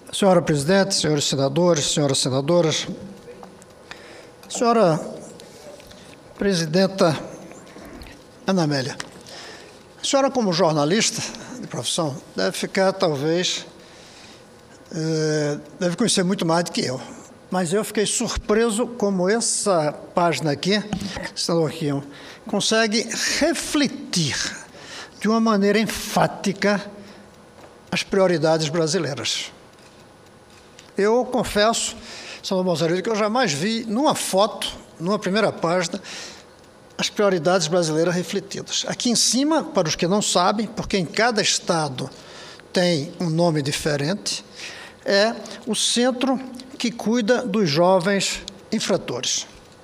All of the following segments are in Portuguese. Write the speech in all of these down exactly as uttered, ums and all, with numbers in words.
Senhora Presidente, senhores senadores, senhoras senadoras, senhora Presidenta Ana Amélia, a senhora, como jornalista de profissão, deve ficar, talvez, eh, deve conhecer muito mais do que eu. Mas eu fiquei surpreso como essa página aqui, senador Quinho, consegue refletir de uma maneira enfática as prioridades brasileiras. Eu confesso, senador Mozarelli, que eu jamais vi numa foto, numa primeira página, as prioridades brasileiras refletidas. Aqui em cima, para os que não sabem, porque em cada estado tem um nome diferente, é o centro que cuida dos jovens infratores.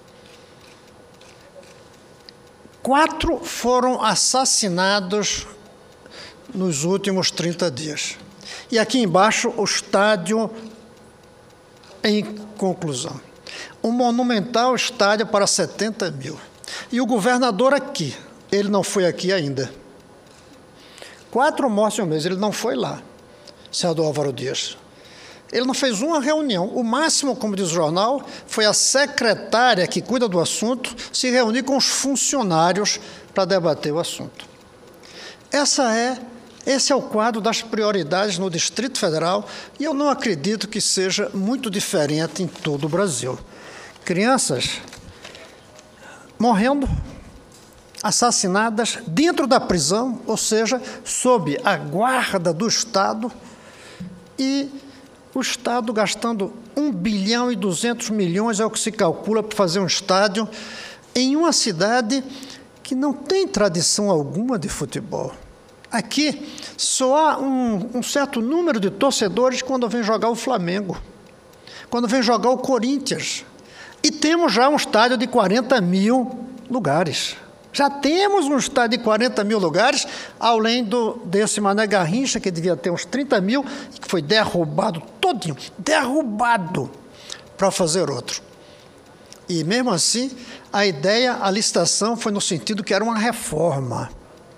Quatro foram assassinados nos últimos trinta dias. E aqui embaixo, o estádio em conclusão. Um monumental estádio para setenta mil. E o governador aqui, ele não foi aqui ainda. Quatro mortes em um mês, ele não foi lá, senador Álvaro Dias. Ele não fez uma reunião. O máximo, como diz o jornal, foi a secretária que cuida do assunto se reunir com os funcionários para debater o assunto. Essa é, esse é o quadro das prioridades no Distrito Federal e eu não acredito que seja muito diferente em todo o Brasil. Crianças morrendo, assassinadas dentro da prisão, ou seja, sob a guarda do Estado, e o Estado gastando um bilhão e duzentos milhões, é o que se calcula, para fazer um estádio em uma cidade que não tem tradição alguma de futebol. Aqui só há um, um certo número de torcedores quando vem jogar o Flamengo, quando vem jogar o Corinthians. E temos já um estádio de quarenta mil lugares. Já temos um estádio de quarenta mil lugares, além do, desse Mané Garrincha, que devia ter uns trinta mil, que foi derrubado todinho, derrubado, para fazer outro. E, mesmo assim, a ideia, a licitação foi no sentido que era uma reforma,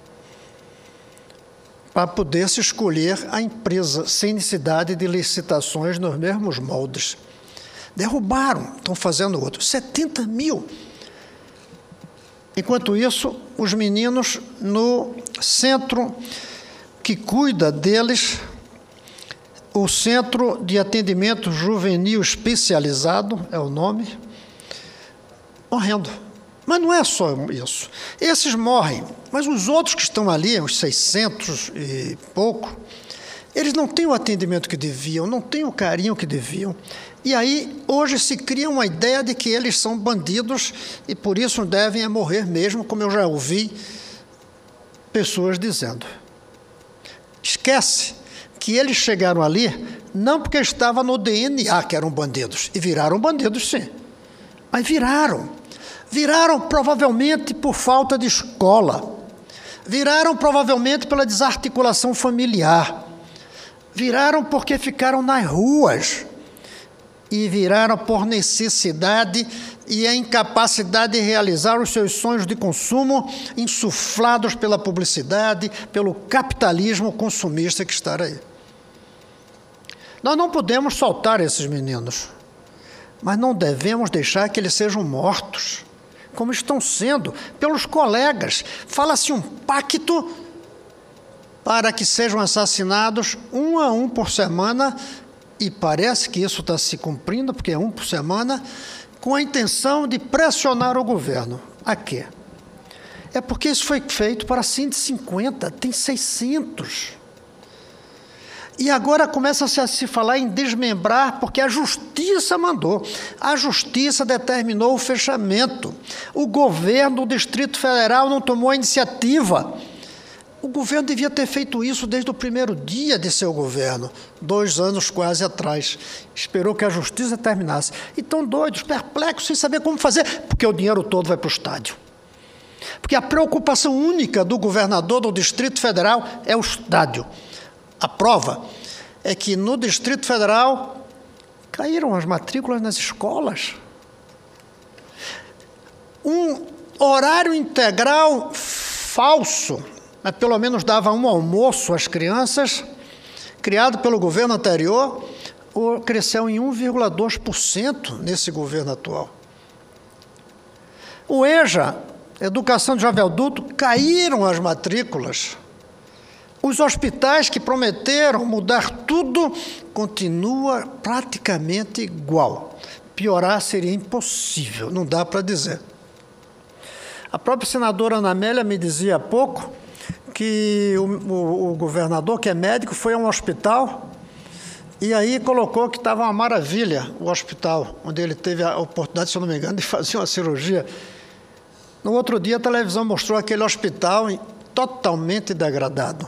para poder se escolher a empresa, sem necessidade de licitações nos mesmos moldes. Derrubaram, estão fazendo outro. setenta mil. Enquanto isso, os meninos no centro que cuida deles, o Centro de Atendimento Juvenil Especializado, é o nome, morrendo. Mas não é só isso. Esses morrem, mas os outros que estão ali, os seiscentos e pouco, eles não têm o atendimento que deviam, não têm o carinho que deviam. E aí, hoje, se cria uma ideia de que eles são bandidos e, por isso, devem morrer mesmo, como eu já ouvi pessoas dizendo. Esquece que eles chegaram ali não porque estava no D N A que eram bandidos, e viraram bandidos, sim. Mas viraram. Viraram, provavelmente, por falta de escola. Viraram, provavelmente, pela desarticulação familiar. Viraram porque ficaram nas ruas. E viraram por necessidade e a incapacidade de realizar os seus sonhos de consumo, insuflados pela publicidade, pelo capitalismo consumista que está aí. Nós não podemos soltar esses meninos, mas não devemos deixar que eles sejam mortos, como estão sendo pelos colegas. Fala-se um pacto para que sejam assassinados um a um por semana, e parece que isso está se cumprindo, porque é um por semana, com a intenção de pressionar o governo. A quê? É porque isso foi feito para cento e cinquenta, tem seiscentos. E agora começa-se a se falar em desmembrar, porque a Justiça mandou. A Justiça determinou o fechamento. O governo do Distrito Federal não tomou a iniciativa. O governo devia ter feito isso desde o primeiro dia de seu governo, dois anos quase atrás. Esperou que a Justiça terminasse. E estão doidos, perplexos, sem saber como fazer, porque o dinheiro todo vai para o estádio. Porque a preocupação única do governador do Distrito Federal é o estádio. A prova é que no Distrito Federal caíram as matrículas nas escolas. Um horário integral falso, mas pelo menos dava um almoço às crianças, criado pelo governo anterior, cresceu em um vírgula dois por cento nesse governo atual. O EJA, Educação de Jovem Adulto, caíram as matrículas. Os hospitais que prometeram mudar tudo, continua praticamente igual. Piorar seria impossível, não dá para dizer. A própria senadora Ana Amélia me dizia há pouco que o, o, o governador, que é médico, foi a um hospital e aí colocou que estava uma maravilha o hospital, onde ele teve a oportunidade, se eu não me engano, de fazer uma cirurgia. No outro dia, a televisão mostrou aquele hospital totalmente degradado.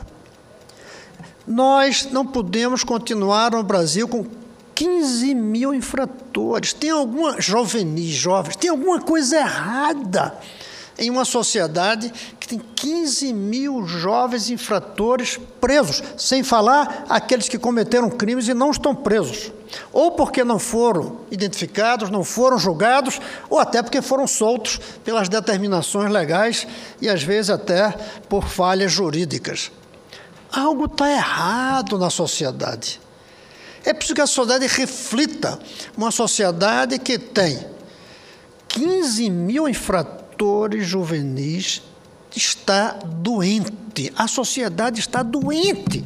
Nós não podemos continuar no Brasil com quinze mil infratores. Tem alguma, juvenis, jovens, tem alguma coisa errada em uma sociedade que tem quinze mil jovens infratores presos, sem falar aqueles que cometeram crimes e não estão presos, ou porque não foram identificados, não foram julgados, ou até porque foram soltos pelas determinações legais e, às vezes, até por falhas jurídicas. Algo está errado na sociedade. É preciso que a sociedade reflita. Uma sociedade que tem quinze mil infratores juvenis está doente. A sociedade está doente.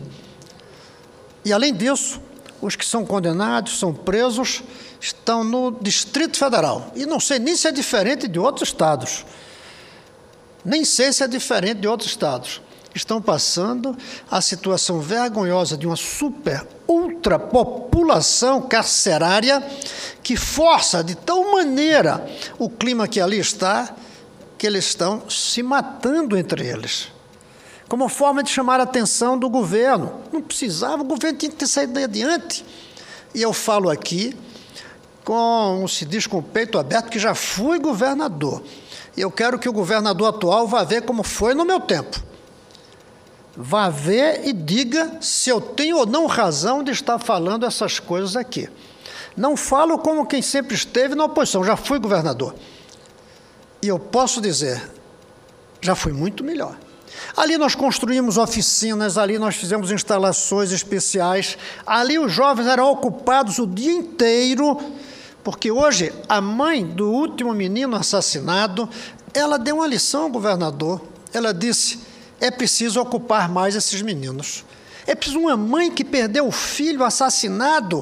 E, além disso, os que são condenados, são presos, estão no Distrito Federal. E não sei nem se é diferente de outros estados. Nem sei se é diferente de outros estados. Estão passando a situação vergonhosa de uma super, ultra população carcerária que força de tal maneira o clima que ali está, que eles estão se matando entre eles. Como forma de chamar a atenção do governo. Não precisava, o governo tinha que ter saído adiante. E eu falo aqui, como se diz com o peito aberto, que já fui governador. E eu quero que o governador atual vá ver como foi no meu tempo. Vá ver e diga se eu tenho ou não razão de estar falando essas coisas aqui. Não falo como quem sempre esteve na oposição, já fui governador. E eu posso dizer, já fui muito melhor. Ali nós construímos oficinas, ali nós fizemos instalações especiais, ali os jovens eram ocupados o dia inteiro, porque hoje a mãe do último menino assassinado, ela deu uma lição ao governador, ela disse: é preciso ocupar mais esses meninos. É preciso uma mãe que perdeu o filho assassinado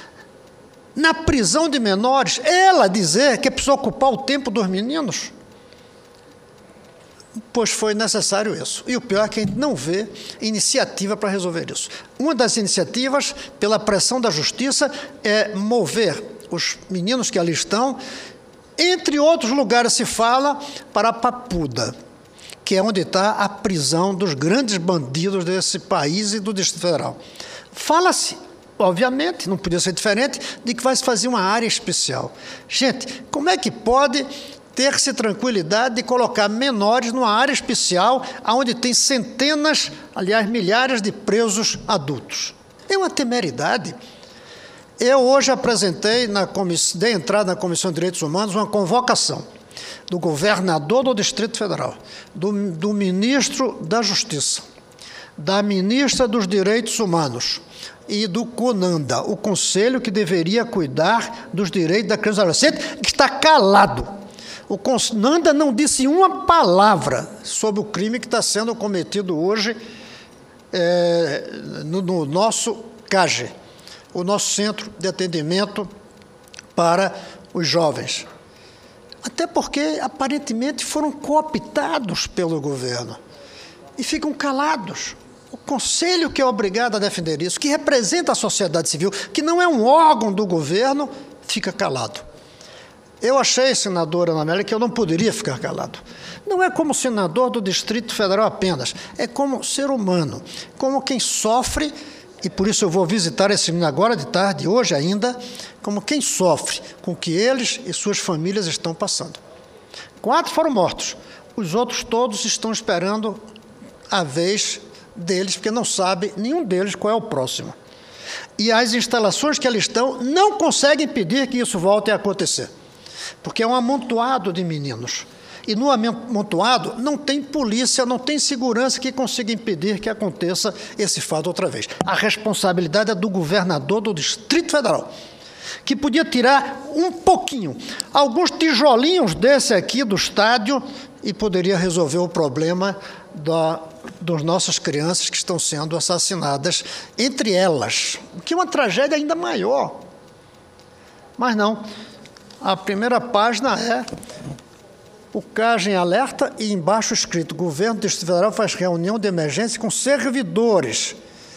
na prisão de menores, ela dizer que é preciso ocupar o tempo dos meninos. Pois foi necessário isso. E o pior é que a gente não vê iniciativa para resolver isso. Uma das iniciativas, pela pressão da justiça, é mover os meninos que ali estão, entre outros lugares se fala, para a Papuda, que é onde está a prisão dos grandes bandidos desse país e do Distrito Federal. Fala-se, obviamente, não podia ser diferente, de que vai se fazer uma área especial. Gente, como é que pode ter-se tranquilidade de colocar menores numa área especial, onde tem centenas, aliás, milhares de presos adultos? É uma temeridade. Eu hoje apresentei, na comissão, de entrada na Comissão de Direitos Humanos, uma convocação do governador do Distrito Federal, do, do ministro da Justiça, da ministra dos Direitos Humanos e do CONANDA, o conselho que deveria cuidar dos direitos da criança e adolescente, que está calado. O CONANDA não disse uma palavra sobre o crime que está sendo cometido hoje é, no, no nosso CAGE, o nosso Centro de Atendimento para os Jovens. Até porque, aparentemente, foram cooptados pelo governo e ficam calados. O conselho que é obrigado a defender isso, que representa a sociedade civil, que não é um órgão do governo, fica calado. Eu achei, senadora Ana Amélia, que eu não poderia ficar calado. Não é como senador do Distrito Federal apenas, é como ser humano, como quem sofre, e por isso eu vou visitar esse menino agora de tarde, hoje ainda, como quem sofre com o que eles e suas famílias estão passando. Quatro foram mortos, os outros todos estão esperando a vez deles, porque não sabe nenhum deles qual é o próximo. E as instalações que ali estão não conseguem impedir que isso volte a acontecer, porque é um amontoado de meninos. E no amontoado não tem polícia, não tem segurança que consiga impedir que aconteça esse fato outra vez. A responsabilidade é do governador do Distrito Federal, que podia tirar um pouquinho, alguns tijolinhos desse aqui do estádio e poderia resolver o problema da, das nossas crianças que estão sendo assassinadas, entre elas, o que é uma tragédia ainda maior. Mas não, a primeira página é o CAGEM alerta e embaixo escrito: governo do Distrito Federal faz reunião de emergência com servidores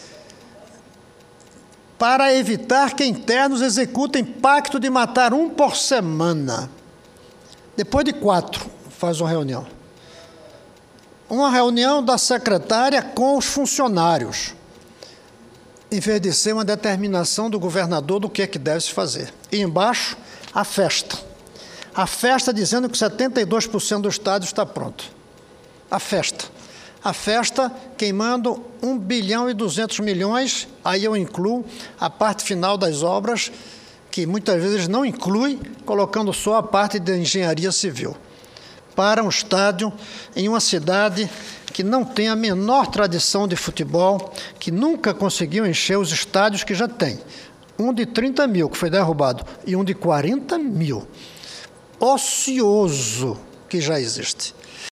para evitar que internos executem pacto de matar um por semana. Depois de quatro, faz uma reunião. Uma reunião da secretária com os funcionários, em vez de ser uma determinação do governador do que é que deve se fazer. E embaixo, a festa. A festa dizendo que setenta e dois por cento do estádio está pronto. A festa. A festa queimando um bilhão e duzentos milhões, aí eu incluo a parte final das obras, que muitas vezes não inclui, colocando só a parte de engenharia civil, para um estádio em uma cidade que não tem a menor tradição de futebol, que nunca conseguiu encher os estádios que já tem. Um de trinta mil, que foi derrubado, e um de quarenta mil. Ocioso, que já existe.